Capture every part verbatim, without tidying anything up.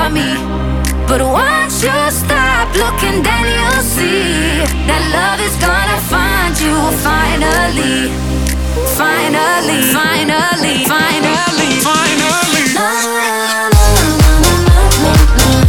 for me. But once you stop looking, then you'll see that love is gonna find you finally. Finally, finally, finally, finally. La, la, la, la, la, la.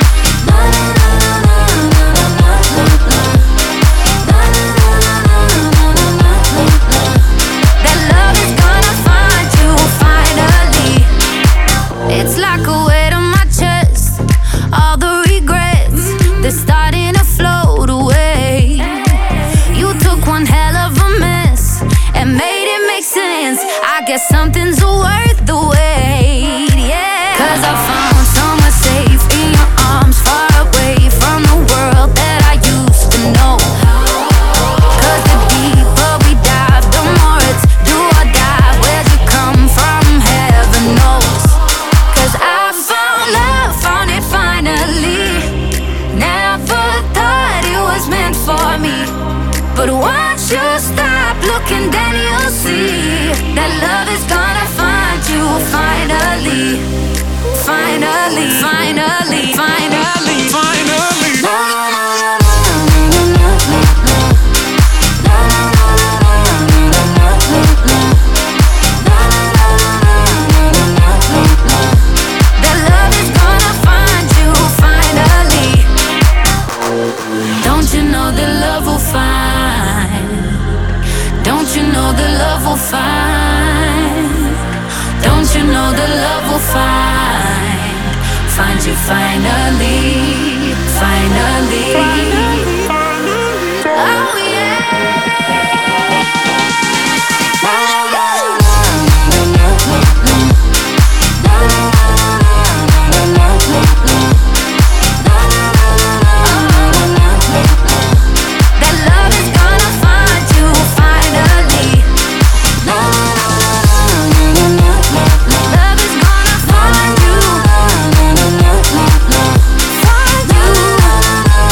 It's like a weight on my chest. All the regrets, they're starting to float away. You took one hell of a mess and made it make sense. I guess something's worth the wait, yeah. Cause I found somewhere safe in your arms, far away from the world that I used to know. Cause the deeper we dive, the more it's do or die. Where'd you come from? Heaven knows. I found love, found it finally. Never thought it was meant for me. But once you stop looking, then you'll see that love is gonna find you finally. Finally, finally, finally, finally. La, la, la, la, la, la, la, la. La, la, la, la, la, la, la, la. La, la, la, la, la, la, la. That love is gonna find you finally. Don't you know that love will find? Don't you know that love will find? Don't you know that love will find? Find you finally, finally. Oh yeah.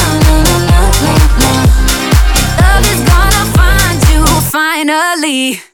Finally.